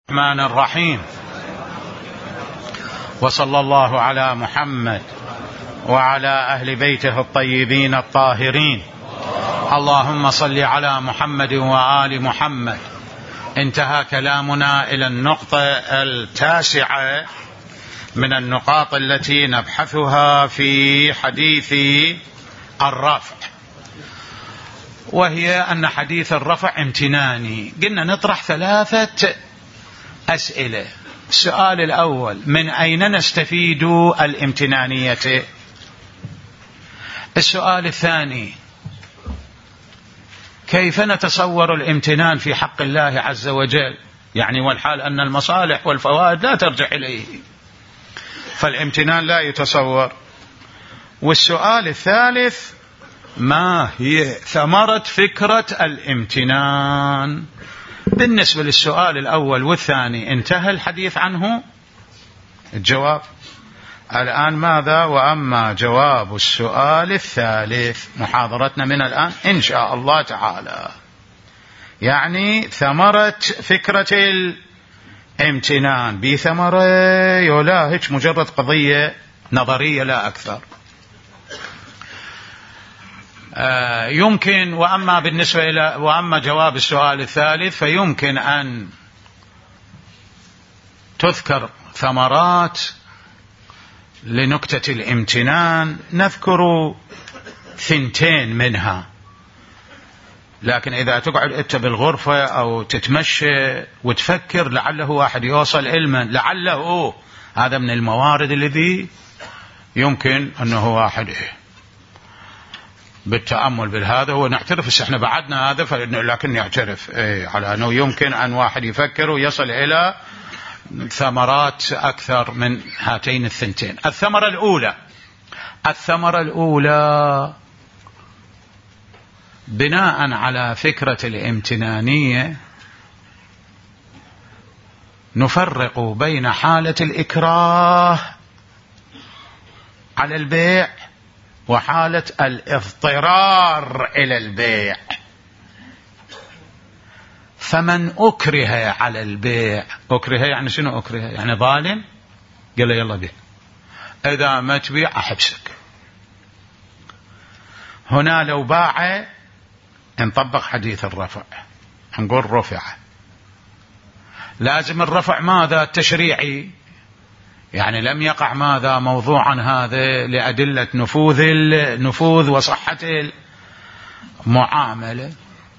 الرحمن الرحيم، وصلى الله على محمد وعلى أهل بيته الطيبين الطاهرين. اللهم صل على محمد وآل محمد. انتهى كلامنا إلى النقطة 9 من النقاط التي نبحثها في حديث الرفع، وهي أن حديث الرفع امتناني. قلنا نطرح 3 أسئلة. السؤال الأول: من أين نستفيد الامتنانية؟ السؤال الثاني: كيف نتصور الامتنان في حق الله عز وجل؟ يعني والحال أن المصالح والفوائد لا ترجع إليه، فالامتنان لا يتصور. والسؤال الثالث: ما هي ثمرة فكرة الامتنان؟ بالنسبة للسؤال الأول والثاني انتهى الحديث عنه، الجواب. الآن ماذا؟ وأما جواب السؤال الثالث، محاضرتنا من الآن إن شاء الله تعالى، يعني ثمرة فكرة الامتنان. بثمرة يلاهج مجرد قضية نظرية لا أكثر. يمكن وأما جواب السؤال الثالث فيمكن أن تذكر ثمرات لنكتة الامتنان، نذكر 2 منها. لكن إذا تقعد أنت بالغرفة أو تتمشى وتفكر لعله واحد يوصل علما، لعله هذا من الموارد الذي يمكن أنه واحد بالتأمل بالهذا، ونعترف احنا بعدنا هذا، لكن يعترف على أنه يمكن أن واحد يفكر ويصل إلى ثمرات أكثر من هاتين 2. الثمرة الأولى بناء على فكرة الامتنانية نفرق بين حالة الإكراه على البيع وحالة الاضطرار إلى البيع. فمن أكره على البيع، أكره يعني شنو؟ أكره يعني ظالم، قال له يلا بيع، إذا ما تبيع أحبسك. هنا لو باع نطبق حديث الرفع، نقول رفع، لازم الرفع ماذا؟ التشريعي، يعني لم يقع ماذا؟ موضوعا هذا لأدلة نفوذ وصحة المعاملة،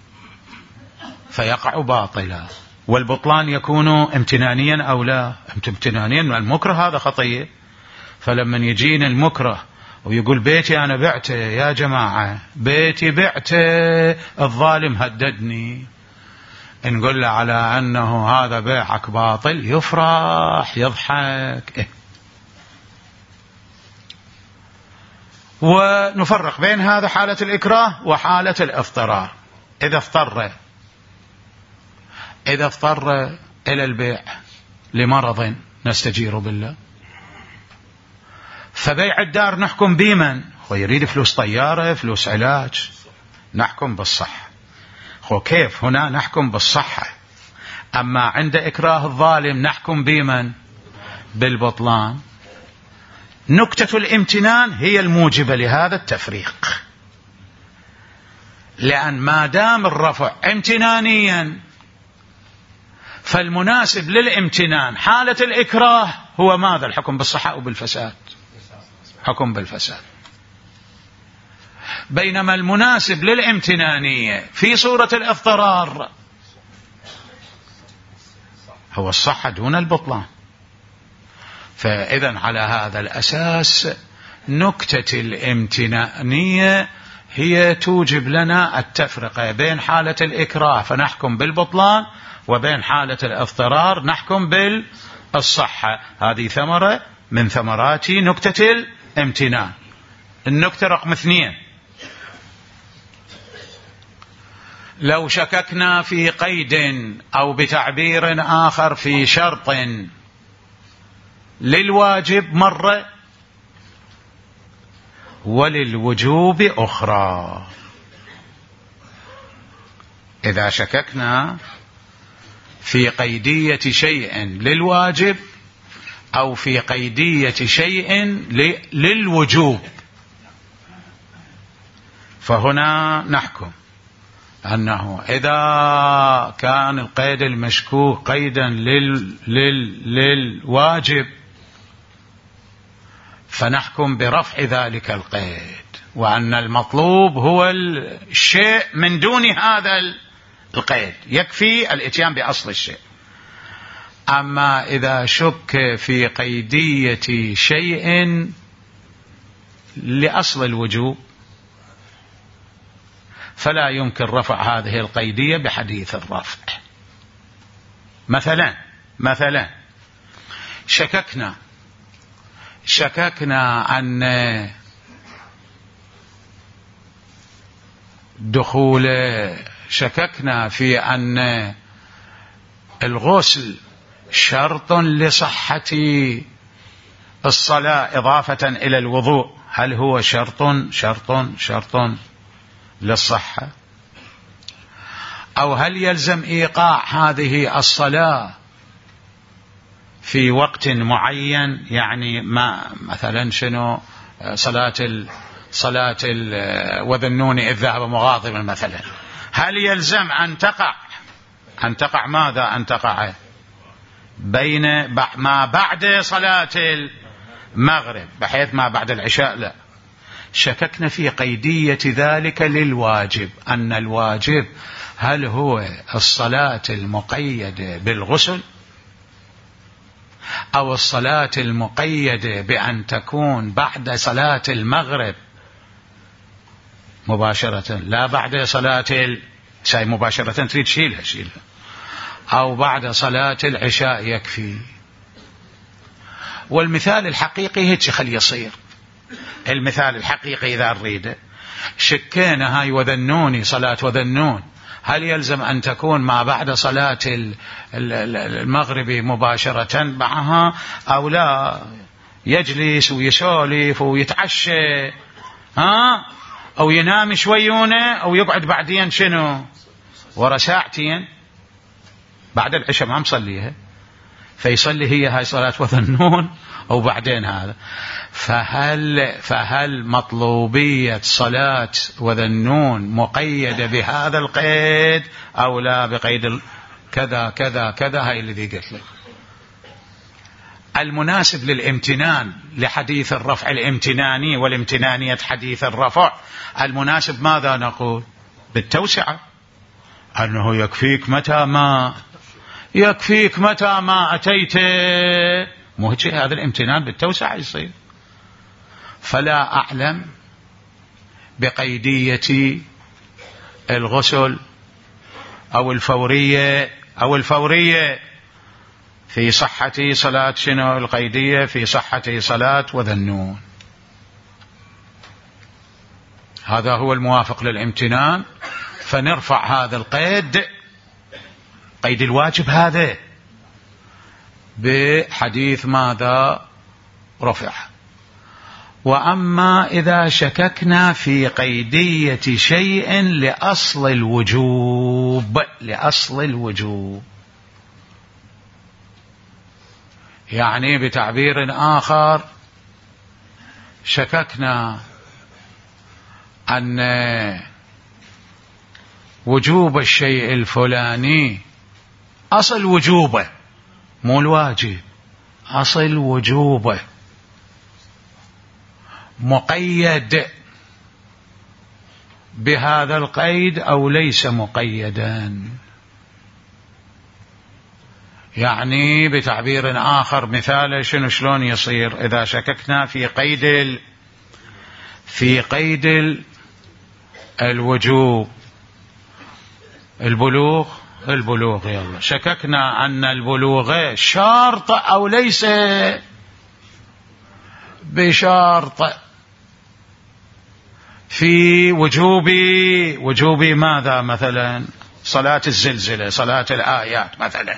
فيقع باطلا. والبطلان يكون امتنانيا أو لا؟ امتنانيا، المكره هذا خطية. فلما يجينا المكره ويقول بيتي أنا بعته، يا جماعة بيتي بعته، الظالم هددني، نقول له على أنه هذا بيعك باطل، يفرح يضحك. ونفرق بين هذا حالة الإكراه وحالة الاضطرار. إذا اضطر إلى البيع لمرض نستجير بالله، فبيع الدار نحكم بمن؟ ويريد فلوس طيارة، فلوس علاج، نحكم بالصحة. كيف هنا نحكم بالصحة؟ أما عند إكراه الظالم نحكم بمن؟ بالبطلان. نكتة الامتنان هي الموجبة لهذا التفريق، لأن ما دام الرفع امتنانيا فالمناسب للامتنان حالة الإكراه هو ماذا؟ الحكم بالصحة أو بالفساد؟ حكم بالفساد. بينما المناسب للامتنانية في صورة الاضطرار هو الصحة دون البطلان. فإذا على هذا الأساس نكتة الامتنانية هي توجب لنا التفرقة بين حالة الإكراه فنحكم بالبطلان، وبين حالة الاضطرار نحكم بالصحة. هذه ثمرة من ثمرات نكتة الامتنان. النكتة رقم 2: لو شككنا في قيد أو بتعبير آخر في شرط للواجب مرة وللوجوب أخرى. إذا شككنا في قيدية شيء للواجب أو في قيدية شيء للوجوب، فهنا نحكم أنه إذا كان القيد المشكوك قيدا للواجب فنحكم برفع ذلك القيد، وأن المطلوب هو الشيء من دون هذا القيد، يكفي الاتيان بأصل الشيء. أما إذا شك في قيدية شيء لأصل الوجوب فلا يمكن رفع هذه القيدية بحديث الرفع. مثلا شككنا أن شككنا في أن الغسل شرط لصحة الصلاة إضافة إلى الوضوء، هل هو شرط للصحة، أو هل يلزم إيقاع هذه الصلاة في وقت معين؟ يعني ما مثلا شنو صلاة وذنون إذ ذهب مغاضبا مثلا، هل يلزم أن تقع ماذا؟ أن تقع بين ما بعد صلاة المغرب بحيث ما بعد العشاء؟ لا، شككنا في قيدية ذلك للواجب، أن الواجب هل هو الصلاة المقيدة بالغسل أو الصلاة المقيدة بأن تكون بعد صلاة المغرب مباشرة، لا بعد صلاة شيء مباشرة تريد شيلها أو بعد صلاة العشاء يكفي. والمثال الحقيقي هيك خلي يصير، المثال الحقيقي إذا نريده شكينا هاي وذنوني صلاة وذنون هل يلزم أن تكون ما بعد صلاة المغرب مباشرة معها أو لا، يجلس ويسولف ويتعشى أو ينام شويونه أو يقعد بعدين شنو ورا ساعتين بعد العشاء ما مصليها، فيصلي هي هاي صلاة وذنون أو بعدين هذا. فهل مطلوبية صلاة وذنون مقيدة بهذا القيد أو لا بقيد كذا كذا كذا؟ هاي الذي قلت لك. المناسب للامتنان لحديث الرفع الامتناني والامتنانية حديث الرفع، المناسب ماذا نقول؟ بالتوسعة، أنه يكفيك متى ما أتيت، مو هيك هذا الامتنان بالتوسعة يصير. فلا أعلم بقيدية الغسل أو الفورية في صحة صلاة شنو القيدية في صحة صلاة وذنون. هذا هو الموافق للامتنان، فنرفع هذا القيد قيد الواجب هذا بحديث ماذا رفع. وأما إذا شككنا في قيدية شيء لأصل الوجوب، يعني بتعبير آخر شككنا أن وجوب الشيء الفلاني أصل وجوبه مو الواجب، أصل وجوبه مقيد بهذا القيد أو ليس مقيدا. يعني بتعبير آخر مثال شلون يصير إذا شككنا في قيد الوجوب، البلوغ يلا شككنا أن البلوغ شرط أو ليس بشرط في وجوب ماذا؟ مثلا صلاة الزلزلة، صلاة الآيات مثلا،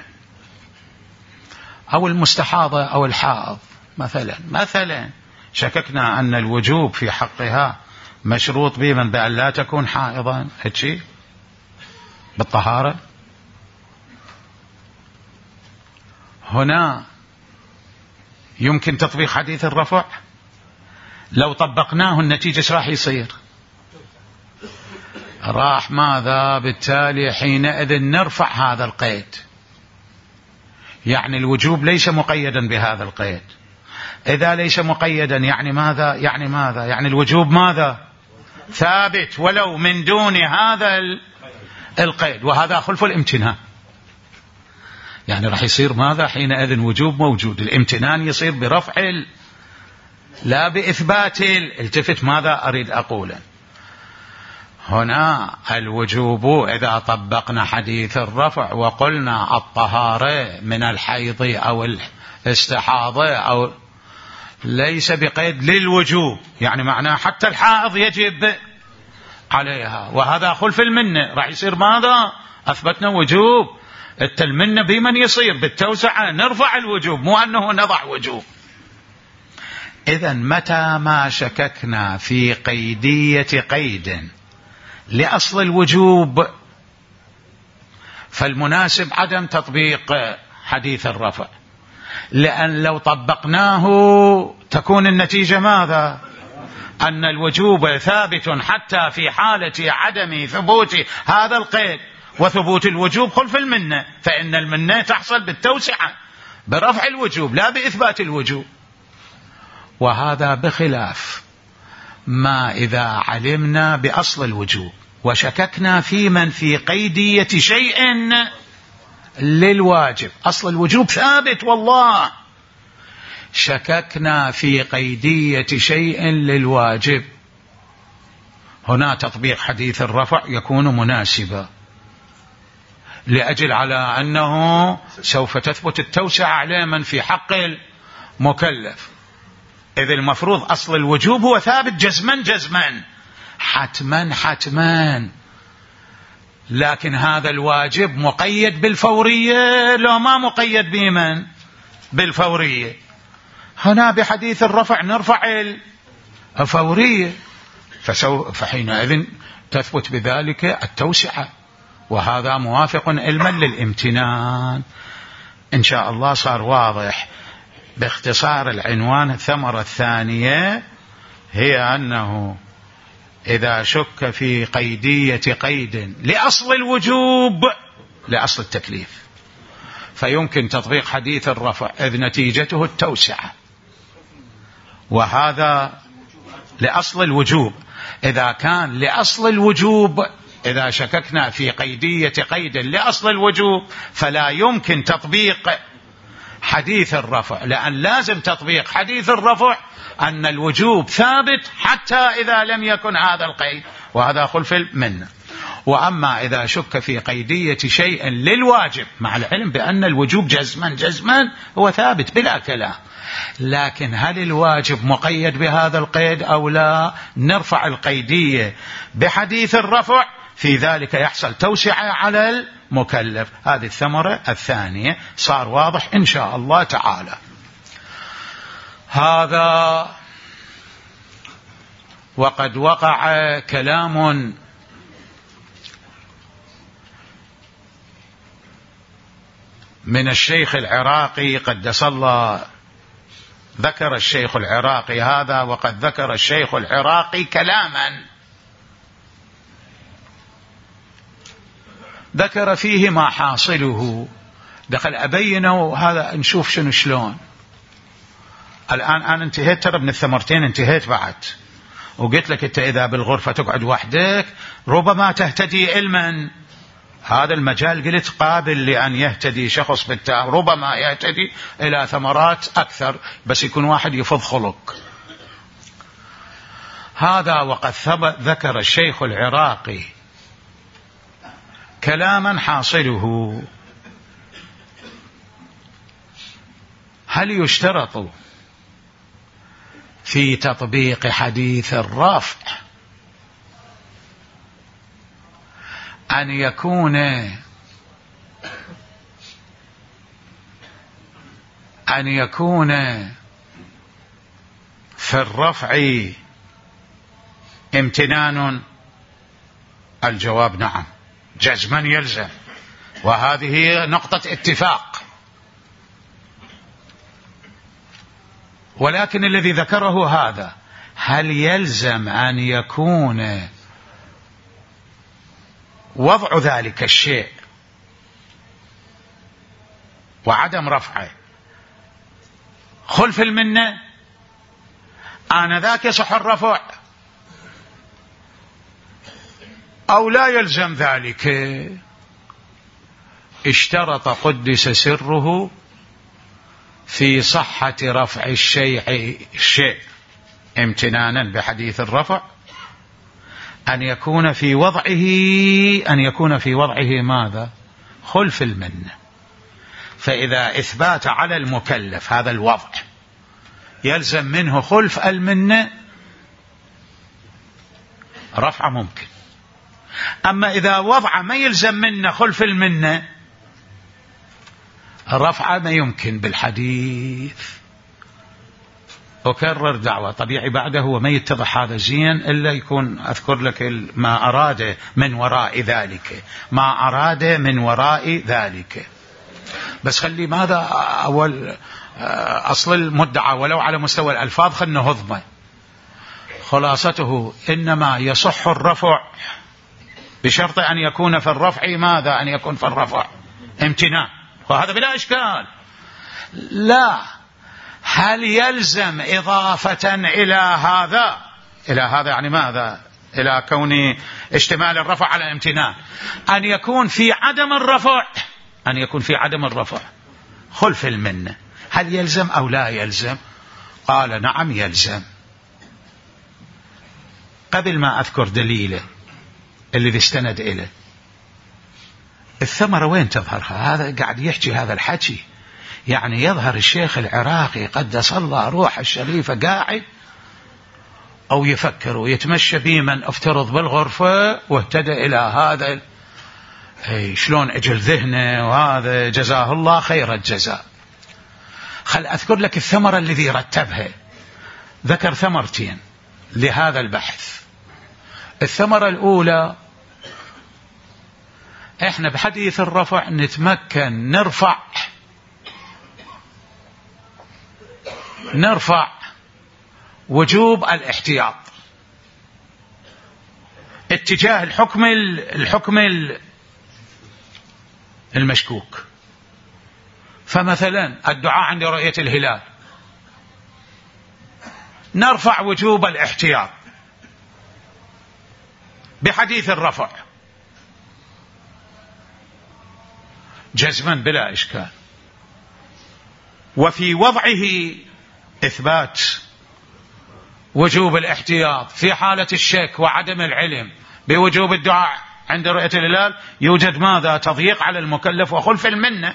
أو المستحاضة أو الحائض مثلا شككنا أن الوجوب في حقها مشروط بمن بأن لا تكون حائضا، هيك بالطهارة هنا يمكن تطبيق حديث الرفع. لو طبقناه النتيجة ايش راح يصير؟ راح ماذا؟ بالتالي حينئذ نرفع هذا القيد، يعني الوجوب ليس مقيدا بهذا القيد. إذا ليس مقيدا يعني ماذا؟ يعني الوجوب ماذا؟ ثابت ولو من دون هذا القيد، وهذا خلف الامتنان. يعني راح يصير ماذا حينئذ؟ وجوب موجود، الامتنان يصير برفع لا بإثبات التفت. ماذا أريد أقوله هنا؟ الوجوب إذا طبقنا حديث الرفع وقلنا الطهارة من الحيض أو الاستحاضة أو ليس بقيد للوجوب، يعني معناه حتى الحائض يجب عليها، وهذا خلف المنة. راح يصير ماذا؟ أثبتنا وجوب. التلمنة بمن يصير؟ بالتوسعة، نرفع الوجوب، مو أنه نضع وجوب. إذن متى ما شككنا في قيدية قيد لأصل الوجوب فالمناسب عدم تطبيق حديث الرفع، لأن لو طبقناه تكون النتيجة ماذا؟ أن الوجوب ثابت حتى في حالة عدم ثبوت هذا القيد، وثبوت الوجوب خلف المنة، فإن المنة تحصل بالتوسعة برفع الوجوب لا بإثبات الوجوب. وهذا بخلاف ما إذا علمنا بأصل الوجوب وشككنا في من في قيدية شيء للواجب. أصل الوجوب ثابت والله، شككنا في قيدية شيء للواجب، هنا تطبيق حديث الرفع يكون مناسبا، لأجل على أنه سوف تثبت التوسعة على من في حق المكلف. إذ المفروض أصل الوجوب هو ثابت جزما حتما، لكن هذا الواجب مقيد بالفورية، لو ما مقيد بمن؟ بالفورية. هنا بحديث الرفع نرفع الفورية، فحينئذ تثبت بذلك التوسعة، وهذا موافق علما للامتنان. إن شاء الله صار واضح. باختصار العنوان الثمرة الثانية هي أنه إذا شك في قيدية قيد لأصل الوجوب لأصل التكليف فيمكن تطبيق حديث الرفع، إذ نتيجته التوسعة، وهذا لأصل الوجوب. إذا كان لأصل الوجوب، إذا شككنا في قيدية قيد لأصل الوجوب فلا يمكن تطبيق حديث الرفع، لأن لازم تطبيق حديث الرفع أن الوجوب ثابت حتى إذا لم يكن هذا القيد، وهذا خلف المنة. وأما إذا شك في قيدية شيء للواجب، مع العلم بأن الوجوب جزما هو ثابت بلا كلام، لكن هل الواجب مقيد بهذا القيد أو لا؟ نرفع القيدية بحديث الرفع، في ذلك يحصل توسعة على المكلف. هذه الثمرة الثانية. صار واضح إن شاء الله تعالى. هذا وقد وقع كلام من الشيخ العراقي قدس الله، ذكر الشيخ العراقي هذا، وقد ذكر الشيخ العراقي كلاما ذكر فيه ما حاصله. دخل أبينه هذا، نشوف شلون. الآن أنا انتهيت ترى من الثمرتين، انتهيت بعد، وقلت لك أنت إذا بالغرفة تقعد وحدك ربما تهتدي علما. هذا المجال قلت قابل لأن يهتدي شخص بالتالي، ربما يهتدي إلى ثمرات أكثر، بس يكون واحد يفض خلق. هذا وقد ذكر الشيخ العراقي كلاما حاصله: هل يشترط في تطبيق حديث الرفع أن يكون في الرفع امتنان؟ الجواب نعم، جزما يلزم، وهذه نقطة اتفاق. ولكن الذي ذكره هذا هل يلزم أن يكون وضع ذلك الشيء وعدم رفعه خلف المنة آنذاك يصح الرفع أو لا يلزم ذلك؟ اشترط قدس سره في صحة رفع الشيء امتنانا بحديث الرفع أن يكون في وضعه ماذا؟ خلف المنة. فإذا إثبات على المكلف هذا الوضع يلزم منه خلف المنة رفع ممكن. أما إذا وضع ما يلزم منه خلف المنة رفع ما يمكن بالحديث. أكرر دعوة طبيعي بعده هو ما يتضح هذا زين إلا يكون أذكر لك ما أراد من وراء ذلك بس خلي ماذا أول أصل المدعى ولو على مستوى الألفاظ خلنا هضمه. خلاصته إنما يصح الرفع بشرط أن يكون في الرفع ماذا؟ أن يكون في الرفع امتناع، وهذا بلا إشكال. لا، هل يلزم إضافة إلى هذا يعني ماذا؟ إلى كون اشتمال الرفع على الامتناع أن يكون في عدم الرفع خلف المنة. هل يلزم أو لا يلزم؟ قال نعم يلزم. قبل ما أذكر دليله الذي استند إليه الثمرة وين تظهرها؟ هذا قاعد يحكي هذا الحكي يعني يظهر الشيخ العراقي قدس الله روح الشريفة قاعد أو يفكر ويتمشى بمن افترض بالغرفة واهتدى إلى هذا شلون أجل ذهنه، وهذا جزاه الله خير الجزاء. خل أذكر لك الثمرة الذي رتبها. ذكر ثمرتين لهذا البحث. الثمرة الأولى احنا بحديث الرفع نتمكن نرفع وجوب الاحتياط اتجاه الحكم المشكوك. فمثلا الدعاء عند رؤية الهلال نرفع وجوب الاحتياط بحديث الرفع جزما بلا إشكال. وفي وضعه إثبات وجوب الاحتياط في حالة الشك وعدم العلم بوجوب الدعاء عند رؤية الهلال يوجد ماذا؟ تضييق على المكلف وخلف المنة.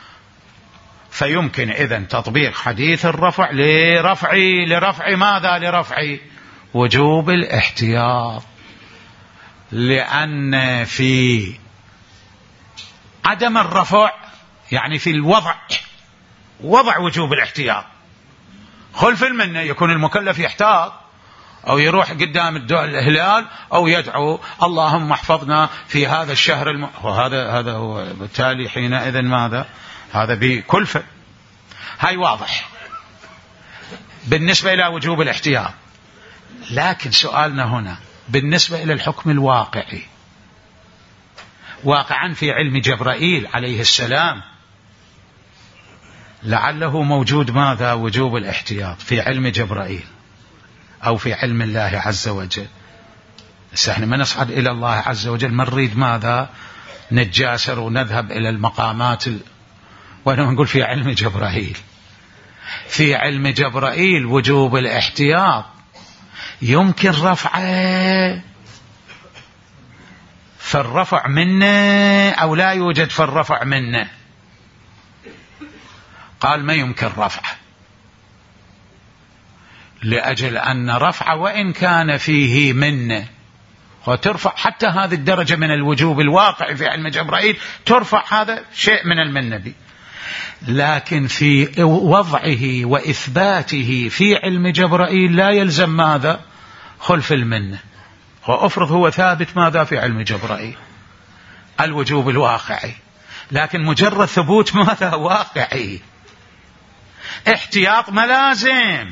فيمكن إذن تطبيق حديث الرفع لرفع ماذا؟ لرفع وجوب الاحتياط، لأن في عدم الرفع يعني في وضع وجوب الاحتياط خلف المنة يكون المكلف يحتاط أو يروح قدام الهلال أو يدعو اللهم احفظنا في هذا الشهر وهذا هو بالتالي حينئذ ماذا؟ هذا بكلفة. هاي واضح بالنسبة إلى وجوب الاحتياط. لكن سؤالنا هنا بالنسبة إلى الحكم الواقعي واقعا في علم جبرائيل عليه السلام لعله موجود ماذا؟ وجوب الاحتياط في علم جبرائيل أو في علم الله عز وجل. بس احنا ما نصعد إلى الله عز وجل ما نريد ماذا؟ نتجاسر ونذهب إلى المقامات وأنا نقول في علم جبرائيل. في علم جبرائيل وجوب الاحتياط يمكن رفعه فالرفع منه أو لا يوجد فالرفع منه. قال ما يمكن رفعه لأجل أن رفع وإن كان فيه منه وترفع حتى هذه الدرجة من الوجوب الواقع في علم جبرائيل ترفع هذا شيء من المنة، لكن في وضعه وإثباته في علم جبرائيل لا يلزم ماذا؟ خلف المنة. وأفرض هو ثابت ماذا في علم جبرائيل؟ الوجوب الواقعي، لكن مجرد ثبوت ماذا؟ واقعي. احتياط ملازم،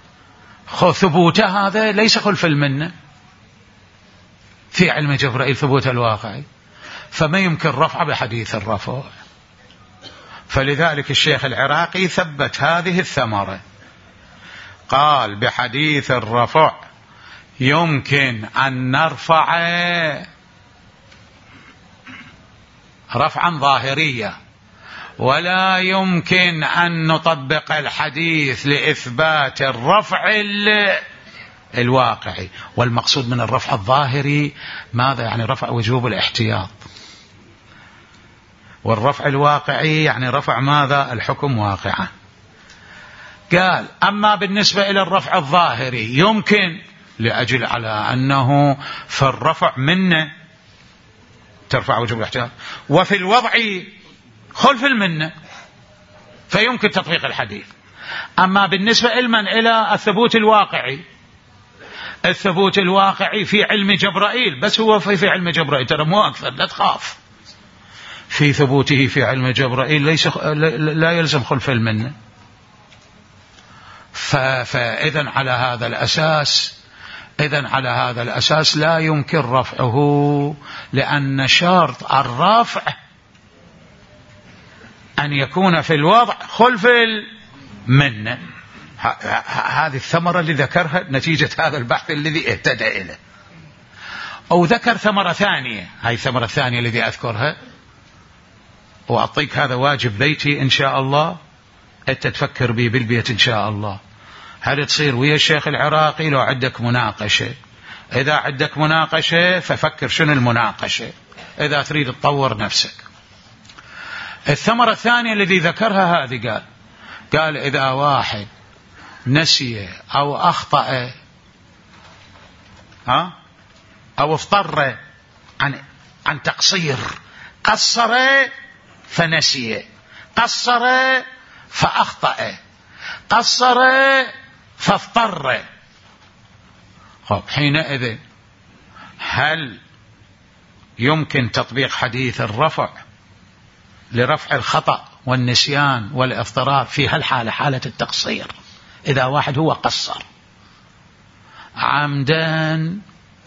ثبوته هذا ليس خلف المنة في علم جبرائيل، ثبوت الواقعي، فما يمكن رفع بحديث الرفع. فلذلك الشيخ العراقي ثبت هذه الثمرة، قال بحديث الرفع يمكن أن نرفع رفعا ظاهريا، ولا يمكن أن نطبق الحديث لإثبات الرفع الواقعي. والمقصود من الرفع الظاهري ماذا؟ يعني رفع وجوب الاحتياط، والرفع الواقعي يعني رفع ماذا؟ الحكم واقعا. قال أما بالنسبة إلى الرفع الظاهري يمكن لأجل على أنه في الرفع منه ترفع وجوب الاحتياط، وفي الوضع خلف المنة فيمكن تطبيق الحديث. أما بالنسبة إلى الثبوت الواقعي، الثبوت الواقعي في علم جبرائيل، بس هو في علم جبرائيل ترى مو أكثر، لا تخاف، في ثبوته في علم جبرائيل لا يلزم خلف المنة. فإذن على هذا الأساس لا يمكن رفعه، لأن شرط الرفع أن يكون في الوضع خلف المنة. هذه الثمرة اللي ذكرها نتيجة هذا البحث الذي اهتدى إليه. أو ذكر ثمرة ثانية، هاي الثمرة الثانية الذي أذكرها وأعطيك، هذا واجب بيتي إن شاء الله، أنت تفكر بي بالبيت إن شاء الله. هل تصير ويا الشيخ العراقي لو عندك مناقشة؟ إذا عندك مناقشة ففكر شنو المناقشة، إذا تريد تطور نفسك. الثمرة الثانية الذي ذكرها هذه، قال إذا واحد نسي أو أخطأ أو افتر عن تقصير، قصر فنسي، قصر فأخطأ، قصر فافتر، حينئذ هل يمكن تطبيق حديث الرفع لرفع الخطأ والنسيان والاضطرار في هالحالة، حالة التقصير؟ إذا واحد هو قصر عمدا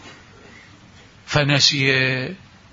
فنسي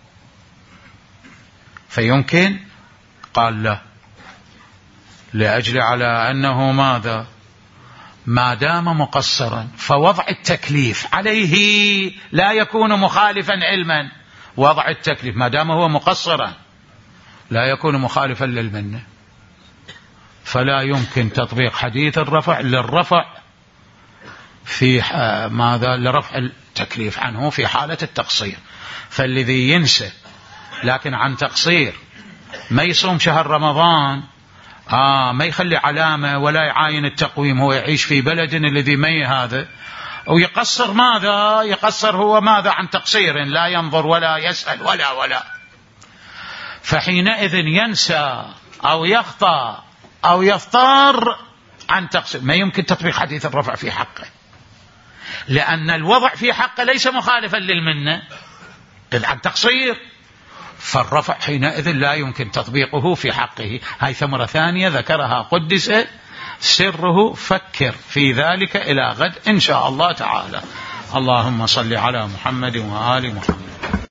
فيمكن؟ قال لا، لأجل على أنه ماذا؟ ما دام مقصرا فوضع التكليف عليه لا يكون مخالفا علما. وضع التكليف ما دام هو مقصرا لا يكون مخالفا للمنة، فلا يمكن تطبيق حديث الرفع للرفع في ماذا؟ لرفع التكليف عنه في حالة التقصير. فالذي ينسى لكن عن تقصير ما يصوم شهر رمضان، ما يخلي علامة ولا يعاين التقويم، هو يعيش في بلد الذي مي هذا، ويقصر ماذا؟ يقصر هو ماذا؟ عن تقصير، لا ينظر ولا يسأل ولا فحينئذ ينسى أو يخطأ أو يفتر عن تقصير، ما يمكن تطبيق حديث الرفع في حقه، لأن الوضع في حقه ليس مخالفا للمنة إذ عن تقصير، فالرفع حينئذ لا يمكن تطبيقه في حقه. هاي ثمرة ثانية ذكرها قدس سره، فكر في ذلك إلى غد إن شاء الله تعالى. اللهم صل على محمد وآل محمد.